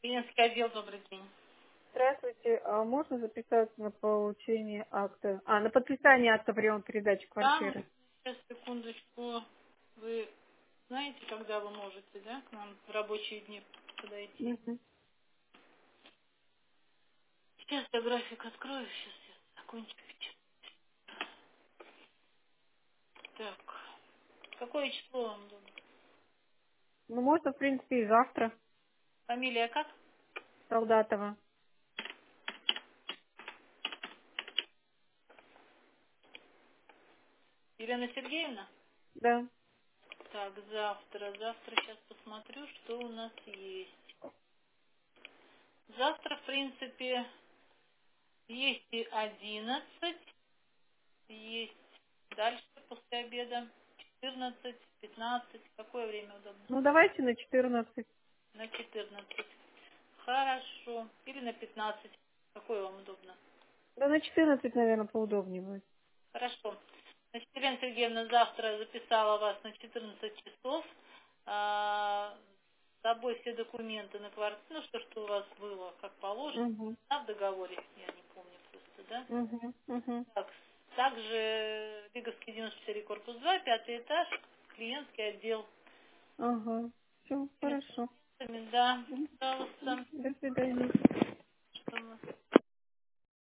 Клиентский отдел, добрый день. Здравствуйте, а можно записаться на получение акта, на подписание акта приема передачи Там, квартиры? сейчас, секундочку, вы знаете, когда вы можете, да, к нам в рабочие дни подойти? Мгм. Сейчас я график открою, сейчас я закончу печать. Так, какое число вам удобно? Ну, можно, в принципе, и завтра, Фамилия как? Солдатова. Елена Сергеевна? Да. Так, завтра сейчас посмотрю, что у нас есть. Завтра, в принципе, есть и 11, есть дальше после обеда 14, 15. Какое время удобно? Ну, давайте на 14. На 14. Хорошо. Или на 15. Какое вам удобно? Да, на 14, наверное, поудобнее будет. Хорошо. Значит, Елена Сергеевна завтра записала вас на 14 часов. С собой все документы на квартиру, ну, что у вас было, как положено, Угу. в договоре, я не помню просто, да? Угу. Угу. Так, также Лиговский 94, корпус 2, пятый этаж, клиентский отдел. Ага. Все, Всеми хорошо. документами, да, Мгм. пожалуйста. До свидания. Что у нас